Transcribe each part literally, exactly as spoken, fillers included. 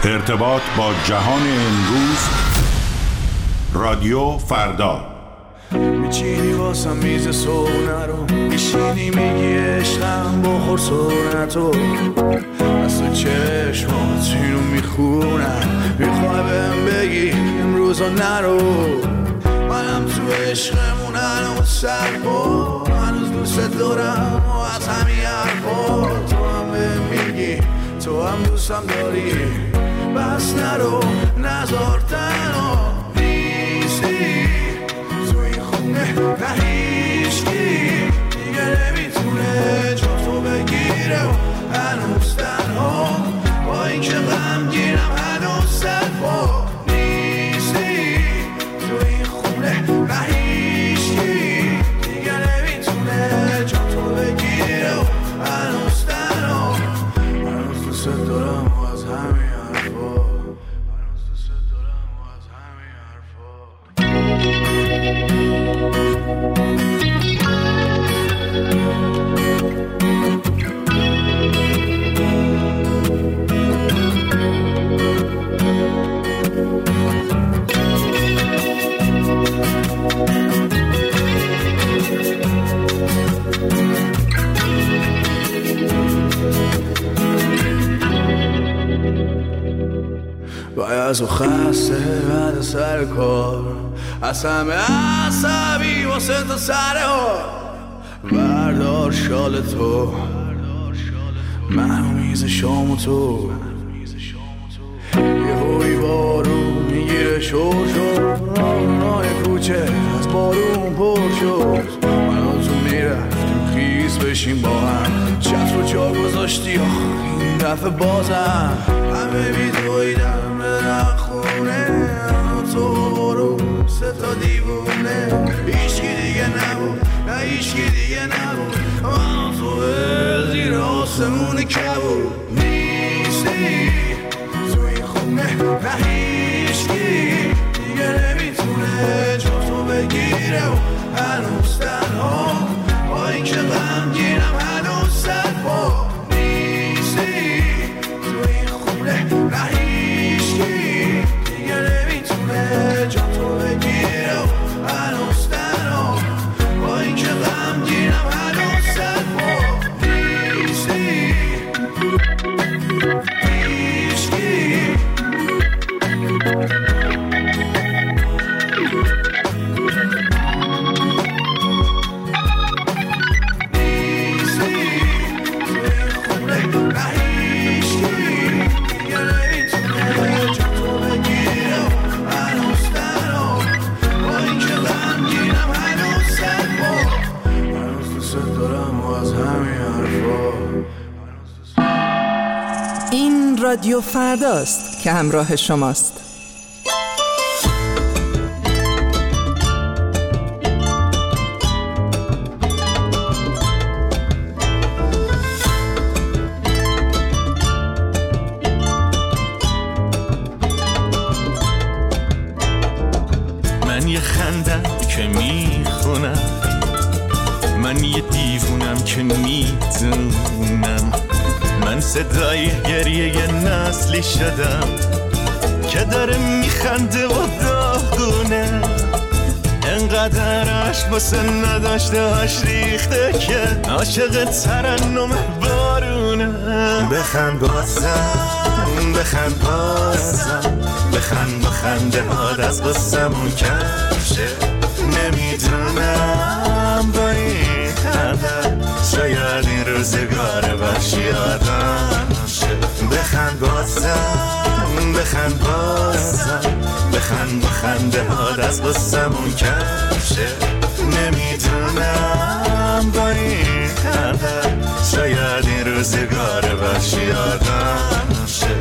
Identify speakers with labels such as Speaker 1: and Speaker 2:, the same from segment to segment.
Speaker 1: ارتباط با جهان امروز. رادیو فردا.
Speaker 2: میچینی واسم میز صبحونه رو، میشینی میگی عشقم بخور سرنتو، از تو چشمات اینو میخونم، میخوای بهم بگی امروزا نرو. منم تو عشقمون هنوز سرپا، هنوز دوست دارم و از همین حرفا. تو هم بهم میگی تو هم دوستم داری، بس نرو نزار تنها نیستی تو این خونه، نه هیچکی دیگه نمیتونه جا تو بگیره و هنوز تنها، با این که غمگینم هنوز سرپا نیستی تو این خونه، نه هیچکی دیگه نمیتونه جا تو بگیره و هنوز تنها، هنوز دوست دارم و از همین حرفا، هنوز دوست دارم و از همین حرفا. باید و خسته بعد سر کار، از همه عصبی واسه تا سر ها، بردار شال تو منو میز شام تو، یه هوی بارون میگیره شور شد، راه کوچه از بارون پر شد، منو تو میرفتیم خیز بشیم با هم، چطر و جا گذاشتی این دفعه بازم، همه بیدویدم برم خونه، تو برو سه تا دیوونه، هیچکی دیگه نبود نه هیچکی دیگه نبود، من تو زیر آسمون کبود نیستی تو این خونه، نه هیچکی دیگه نمیتونه جا تو بگیره و هنوز تنها، با این که غمگینم هنوز سرپا نیستی تو این خونه، نه هیچکی دیگه نمیتونه جا تو بگیره و هنوز تنها، با این که غمگینم هنوز سرپا نیستی هیچکی.
Speaker 3: این رادیو فرداست که همراه شماست.
Speaker 4: من یه خندم که میخونم، من یه دیوونم که میدونم، من صدای گریه یه نسلی شدم که داره میخنده و داغونه، انقدر عشق واسه نداشته هاش ریخته که عاشق ترنم بارونه. بخند بازم بخند بازم بخند با خنده هاد از قصمون کمشه، نمیدونم با این قدر شاید این روزگار وحشی آدم شه. بخند بازم بخند بازم بخند با خنده هاد از قصمون کمشه، نمیدونم با این قدر شاید این روزگار وحشی آدم شه.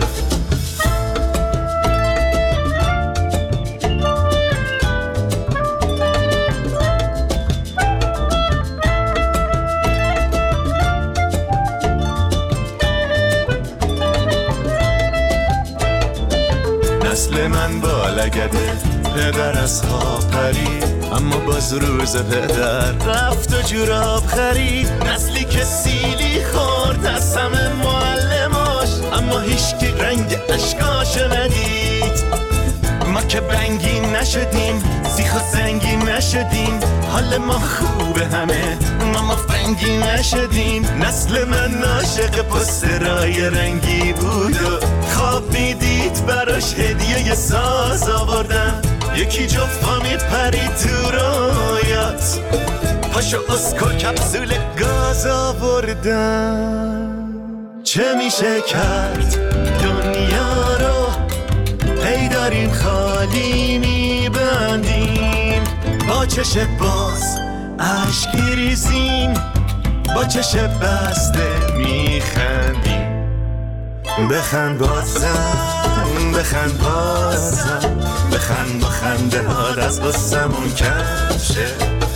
Speaker 4: نسل من بالگده پدر از خواب پرید، اما باز روز پدر رفت و جوراب خرید. نسلی که سیلی خورد از همه معلماش، اما هیچکی رنگ اشکاشو ندید. ما که رنگین نشدیم، سیخ و سنگین نشدیم، حال ما خوبه همه، ما ما فرنگی نشدیم. نسل من عاشق پسترای رنگی بود و خواب میدید براش هدیه ی ساز آوردم. یکی جفا میپرید تو رویات، پاشو اسکو کپسول گاز آوردم. چه میشه کرد دنیا رو هی داریم خالی میبندیم، با چش باز عشق میریزیم، با چش بسته میخندیم. بخند بازم بخند بازم بخند با خنده هات از قصمون کم شه.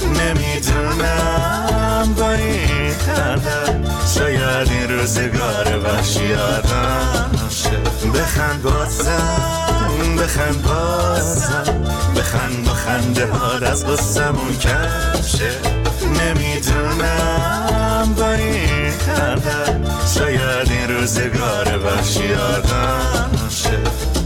Speaker 4: نمیدونم با این خنده شاید این روزگار وحشی آدم شه. بخند بازم بخند بازم بخند با خنده هات از قصمون کم شه. نمیدونم با این خنده شاید این روزگار وحشی آدم شه.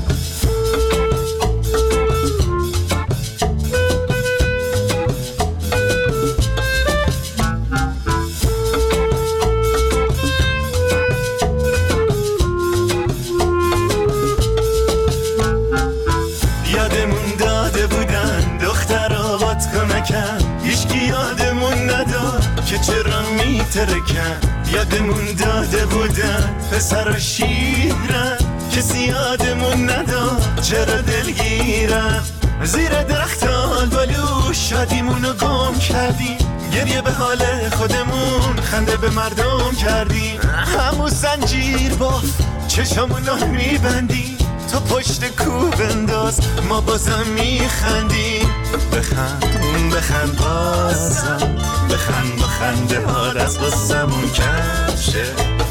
Speaker 4: که چرا میترکن، یادمون داده بودن پسر و شیرن، کسی یادمون نداد چرا دلگیرن. زیر درخت آلبالو شادیمونو گم کردیم، گریه به حال خودمون خنده به مردم کردیم. همون زنجیر باف چشمونو میبندیم، تو پشت کوب انداز ما بازم میخندیم. بخند بخند بازم بخند با خنده ها از قصمون کم شه.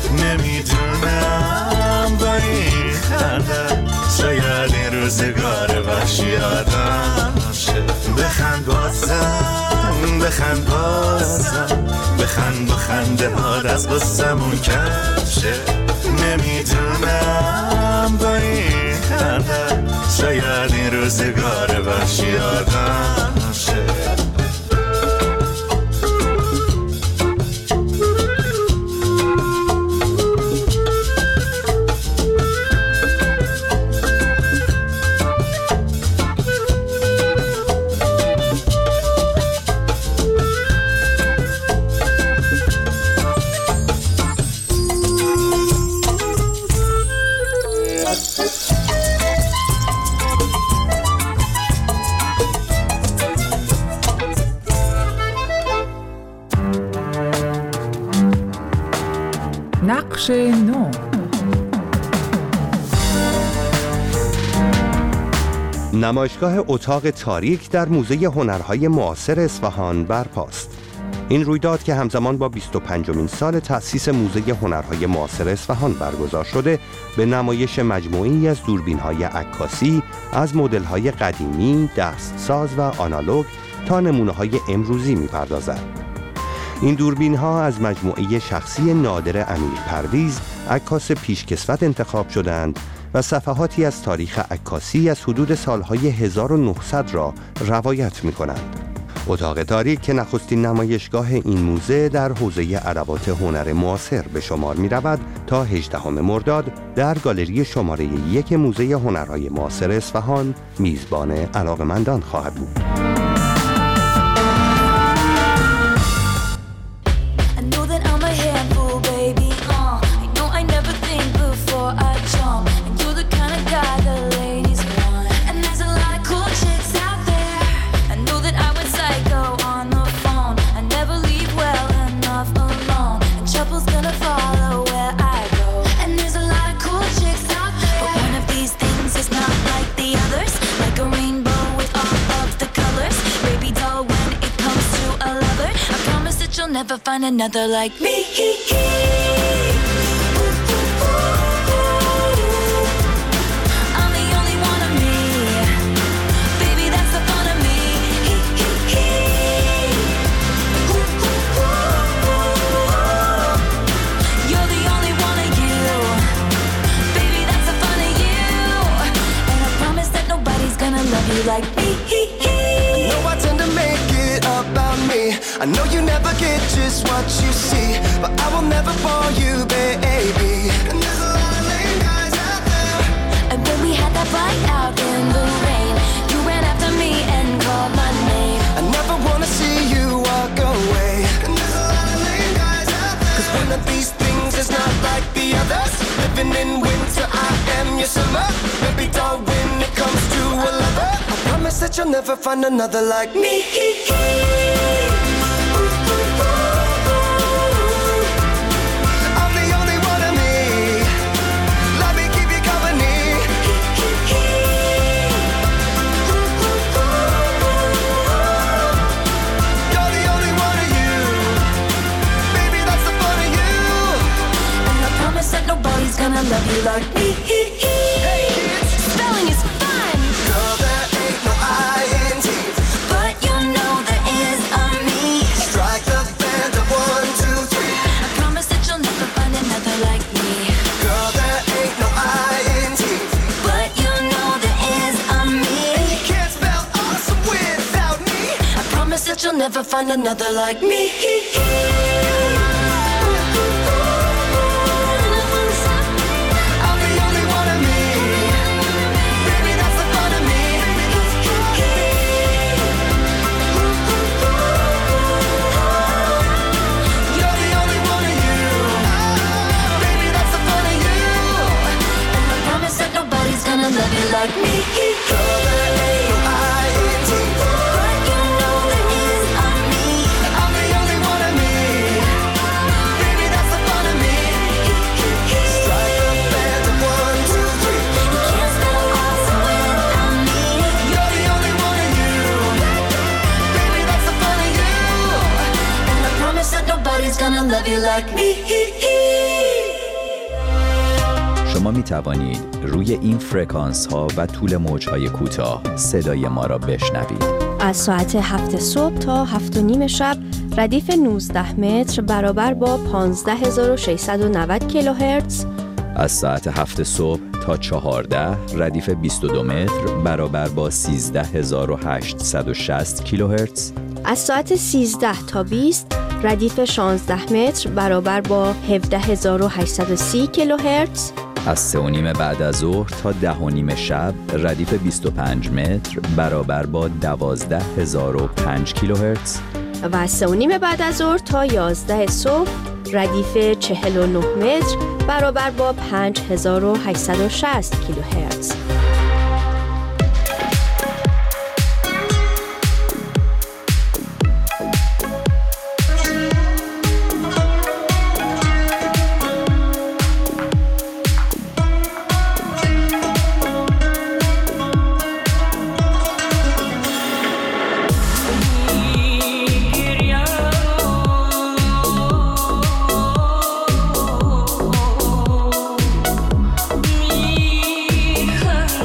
Speaker 4: نمیدونم با این خنده شاید این روزگار وحشی آدم شه. بخند بازم بخند بازم بخند با خنده ها از قصمون کم شه. نمیدونم با این خنده شاید این روزگار وحشی آدم شه.
Speaker 3: نقش نو.
Speaker 5: نمایشگاه اتاق تاریک در موزه هنرهای معاصر اصفهان برپاست. این رویداد که همزمان با بیست و پنجمین سال تأسیس موزه هنرهای معاصر اصفهان برگزار شده، به نمایش مجموعی از دوربین‌های عکاسی از مدل‌های قدیمی، دستساز و آنالوگ تا نمونه‌های امروزی می‌پردازد. این دوربین‌ها از مجموعه شخصی نادر امیر پرویز، عکاس پیشکسوت انتخاب شدند و صفحاتی از تاریخ عکاسی از حدود سالهای هزار و نهصد را روایت می‌کنند. اتاق تاریک که نخستین نمایشگاه این موزه در حوزه ادوات هنر معاصر به شمار می‌رود، تا هجدهم مرداد در گالری شماره یک موزه هنرهای معاصر اصفهان میزبان علاقه‌مندان خواهد بود.
Speaker 6: Never find another like me. I'm the only one of me. Baby, that's the fun of me. You're the only one of you. you like me.
Speaker 7: I know I tend to make it about me. I know you never get just what you see, but I will never fall you, baby. And there's a lot of lame guys out there.
Speaker 6: And when we had that fight out in the rain, you ran after me and called my name.
Speaker 7: I never wanna see you walk away. And there's a lot of lame guys out there. Cause one of these things is not like the others. Living in winter, I am your summer. Maybe dull when it comes to a lover. I promise that you'll never find another like me. I'm the only one of me. Let me keep you company. You're the only one of you. Baby, that's the fun of you.
Speaker 6: And I promise that nobody's gonna love you like me.
Speaker 7: Hey kids,
Speaker 6: Spelling is fun,
Speaker 7: girl, there ain't no I N T.
Speaker 6: but you know there is a me.
Speaker 7: Strike the band of one, two, three.
Speaker 6: I promise that you'll never find another like me.
Speaker 7: Girl, there ain't no I N T.
Speaker 6: But you know there is a me.
Speaker 7: You can't spell awesome without me.
Speaker 6: I promise that you'll never find another like me.
Speaker 7: I'm the only one of me. Baby, that's the fun of me. You're the only one of you. Baby, that's the fun of you.
Speaker 6: And I promise that nobody's gonna love you like me.
Speaker 7: Girl, there ain't no I N T.
Speaker 6: But you know there is a me.
Speaker 7: I'm the only one of me. Baby, that's the fun of me. Strike a band of one, two, three.
Speaker 6: You can't spell awesome without me.
Speaker 7: You're the only one of you. Baby, that's the fun of you.
Speaker 6: And I promise that nobody's gonna love you like me.
Speaker 8: شما می توانید روی این فرکانس ها و طول موج های کوتاه صدای ما را بشنوید.
Speaker 9: از ساعت هفت صبح تا هفت و نیم شب ردیف نوزده متر برابر با پانزده هزار و ششصد و نود کیلوهرتز.
Speaker 8: از ساعت هفت صبح تا چهارده ردیف بیست و دو متر برابر با سیزده هزار و هشتصد و شصت کیلوهرتز.
Speaker 9: از ساعت سیزده تا بیست ردیف شانزده متر برابر با هفده هزار و هشتصد و سی کیلوهرتز.
Speaker 8: از سه و نیم بعد از ظهر تا ده و نیم شب ردیف بیست و پنج متر برابر با دوازده هزار و پنج کیلوهرتز.
Speaker 9: و از سه و نیم بعد از ظهر تا یازده صبح ردیف چهل و نه متر برابر با پنج هزار و هشتصد و شصت کیلوهرتز.
Speaker 6: Me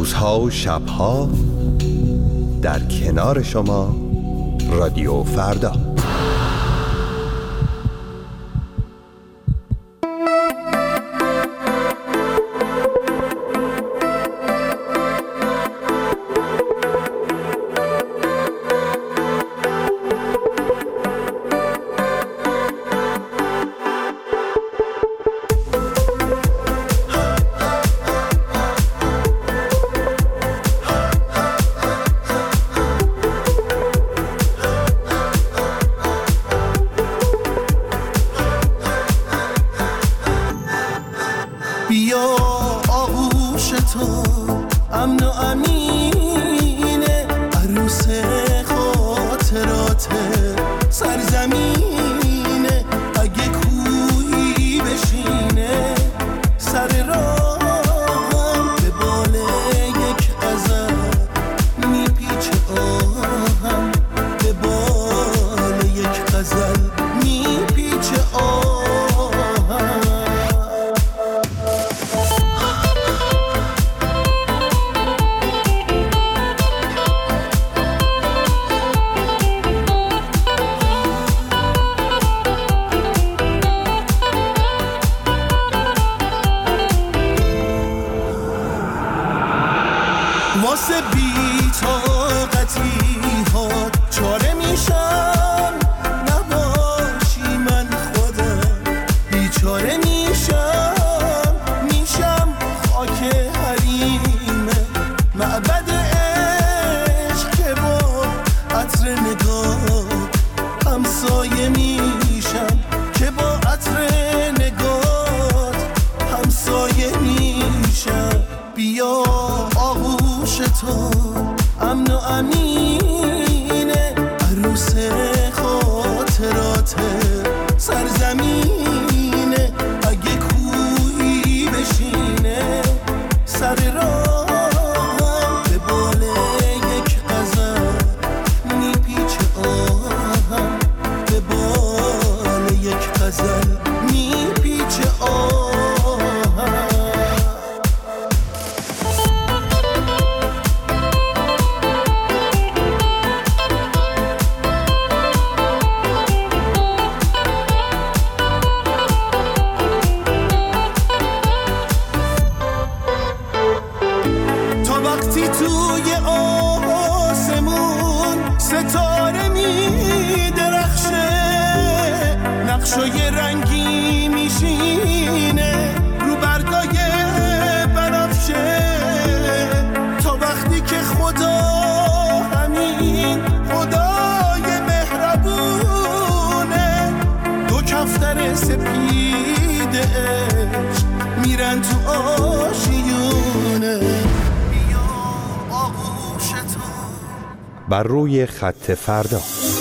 Speaker 5: روزها و شبها در کنار شما رادیو فردا.
Speaker 7: بیا آغوش تو امن و امینه، عروس خاطرات سرزمینه. اگه کوهی بشینه سر راهم، به بال یک غزل میپیچه آهم، به بال یک غزل میپیچه آهم. واسه بی طاقتی ها چاره میشم، نباشی من خودم بیچاره میشم. میشم خاک حریم معبد عشق که با عطر نگاه همسایه میشم، که با عطر نگاه همسایه میشم. بیا آغوش تو امن و امینه، عروس خاطرات سرزمینه. اگه کوهی بشینه سر راهم، به بال یک غزل میپیچه آهم، به بال یک غزل میپیچه آهم. وقتی توی آسمون ستاره می درخشه، نقشای رنگی میشینه رو برگای بنفشه. تا وقتی که خدا همین خدای مهربونه، دو کفتر سپید عشق میرن تو آشیونه.
Speaker 5: بر روی خط فردا.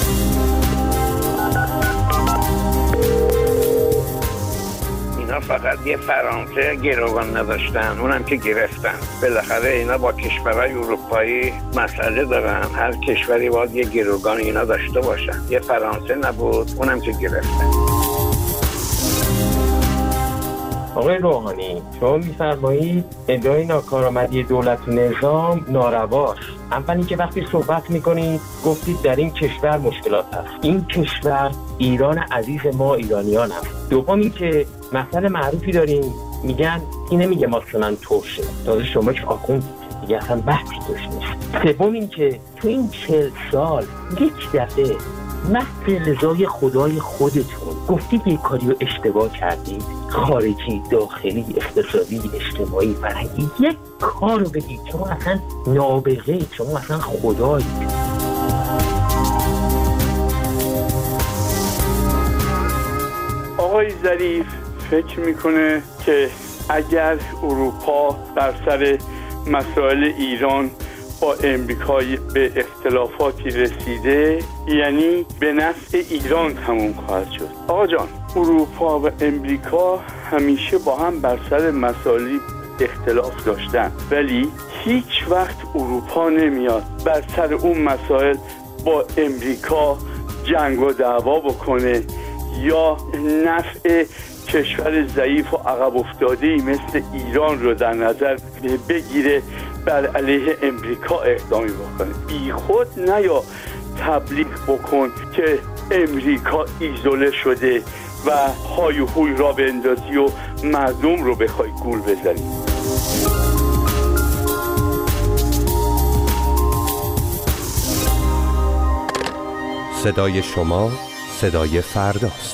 Speaker 10: اینا فقط یه فرانسه گروگان نداشتن، اونم که گرفتن. بالاخره اینا با کشورهای اروپایی مسئله دارن، هر کشوری باید یه گروگان اینا داشته باشن. یه فرانسه نبود، اونم که گرفتن.
Speaker 11: آقای روحانی، شما می‌فرمایید ادعای ناکارآمدی دولت و نظام نارواست. اول اینکه وقتی صحبت می‌کنید گفتید در این کشور مشکلات هست. این کشور ایران عزیز ما ایرانیان هست. دوم اینکه مسئله معروفی داریم، میگن این نمیگه مثلا ترشه، تازه شما که آخوند دیگه اصلا بحثی توش نیست. سوم اینکه تو این چهل سال یک دفعه محض رضای خدای خودتون گفتید یک کاری رو اشتباه کردید، خارجی، داخلی، اقتصادی، اجتماعی، فرهنگی، یک کار رو بگید. شما اصلا نابغه، شما اصلا خدایید.
Speaker 12: آقای ظریف فکر میکنه که اگر اروپا بر سر مسائل ایران با امریکا به اختلافاتی رسیده، یعنی به نفع ایران تموم خواهد شد. آقا جان، اروپا و امریکا همیشه با هم بر سر مسائلی اختلاف داشتن، ولی هیچ وقت اروپا نمیاد بر سر اون مسائل با امریکا جنگ و دعوا بکنه یا نفع کشور ضعیف و عقب افتاده‌ای مثل ایران رو در نظر بگیره بر علیه امریکا اقدامی بکنه. بی خود نیا تبلیغ بکن که امریکا ایزوله شده و های و هوی را بندازی و مردم رو بخوای گول بزنی.
Speaker 5: صدای شما صدای فرداست.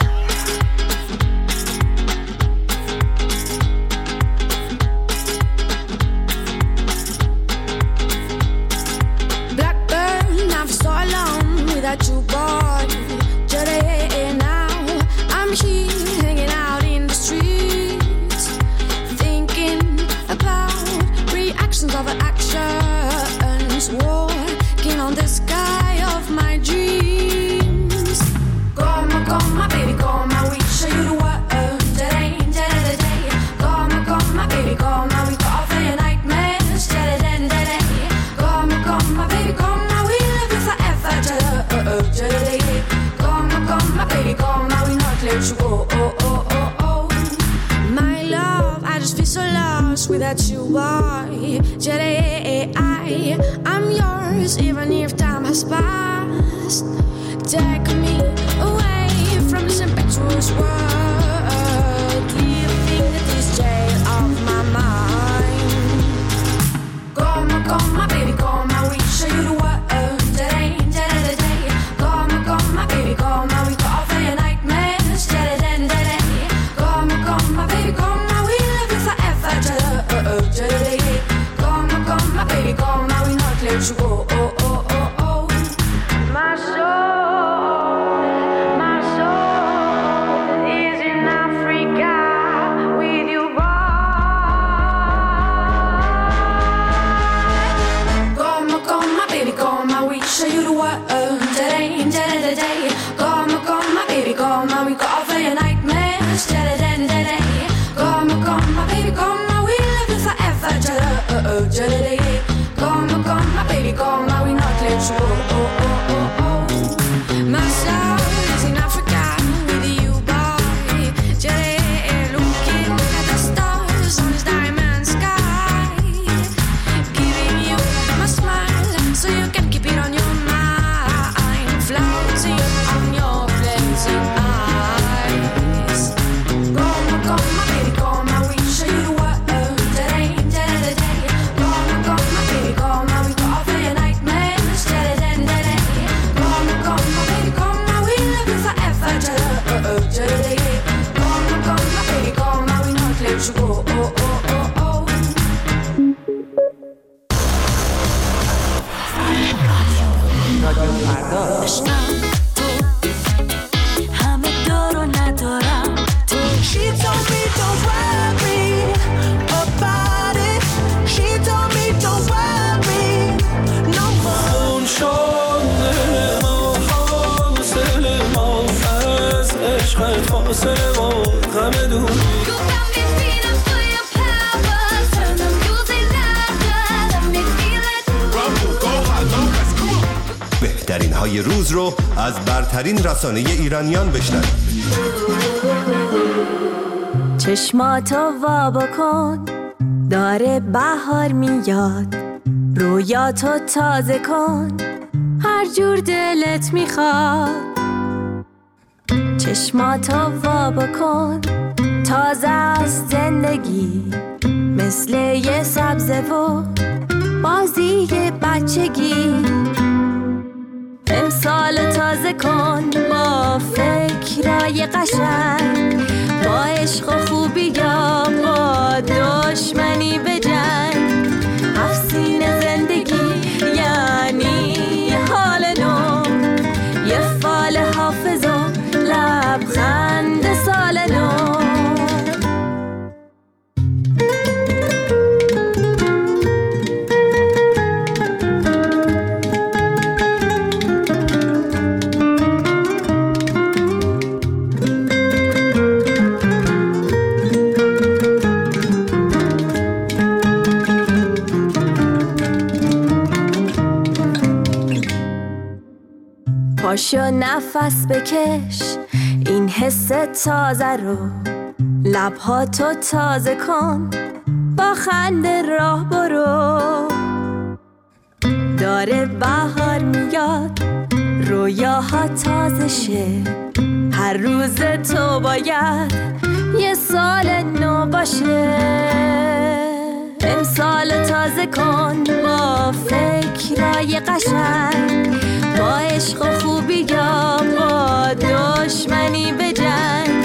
Speaker 6: Blackburn, I've so long without you, boy. Today now, I'm here hanging out in the streets, thinking about reactions of actions, walking on the sky of my dreams. Come on, come on, baby, come on, we show you the world. Today, today, today. Come on, come on, baby, come on, we got off your nightmares. Today, today. Come on, come on, baby, come on, we live it forever. Today, come on, come on, baby, come on, we not let you go. Oh, oh, oh, oh. My love, I just feel so lost without you, boy. Today, I, I'm yours, even if time has passed. Take me away from this impetuous world, leaving this jail of my mind. Come on, come on, baby, come on, we show you the world. Today, today, today. Come on, come on, baby, come on, we got off your nightmares. Today, today. Come on, come on, baby, come on, we live it forever. Today, come on, come on, baby, come on, we not let you go. Oh, oh, oh, oh. My soul, my soul is in Africa with you, boy. Come on, come on, baby, come on, we show you the world. Today, today, today. Come on, come on, baby, come on, we got off your nightmares. Today, today. Come on, come on, baby, come on, we live it forever. Today, come on, come on, baby, come on, we not let you go. Oh, oh, oh, oh. My soul is in Africa with you, boy. Today, looking at the stars on this diamond sky, giving you my smile so you can keep it on your mind, floating on your blazing eyes. Come on, come on, baby, come on, we show you the world. Today, today, today. Come on, come on, baby, come on, we got off your nightmares. Today, today. Come on, come on, baby, come on, we live it forever. Today, come on, come on, baby, come on, we not let you go. Oh, oh, oh, oh.
Speaker 3: رادیو فردا.
Speaker 6: همه دارو ندارم تو. She told me don't worry about it. She told me don't worry no more.
Speaker 2: اون شده ما فاصله ما از عشق فاصله ما غم دوری.
Speaker 5: بهترین های روز رو از برترین رسانه ایرانیان بشنوید.
Speaker 6: چشماتو وا بکن داره بهار میاد، رویاتو تازه کن هر جور دلت میخواد. چشماتو وا بکن تازه از زندگی، مثل یه سبزه و بازی بچگی. امسال تازه کن با فکرای قشنگ، با عشق و خوبی یا با دشمنی به جنگ. افسین زندگی یعنی حال نو، یه فال حافظ و لبخند سال نو. پاشو نفس بکش این حس تازه رو، لبهاتو تازه کن
Speaker 13: با خنده راه برو. داره بهار میاد، رویاها تازه شه، هر روز تو باید یه سال نو باشه. امسال تازه کن با فکرای قشنگ، با عشق و خوبی یا با دشمنی بجنگ.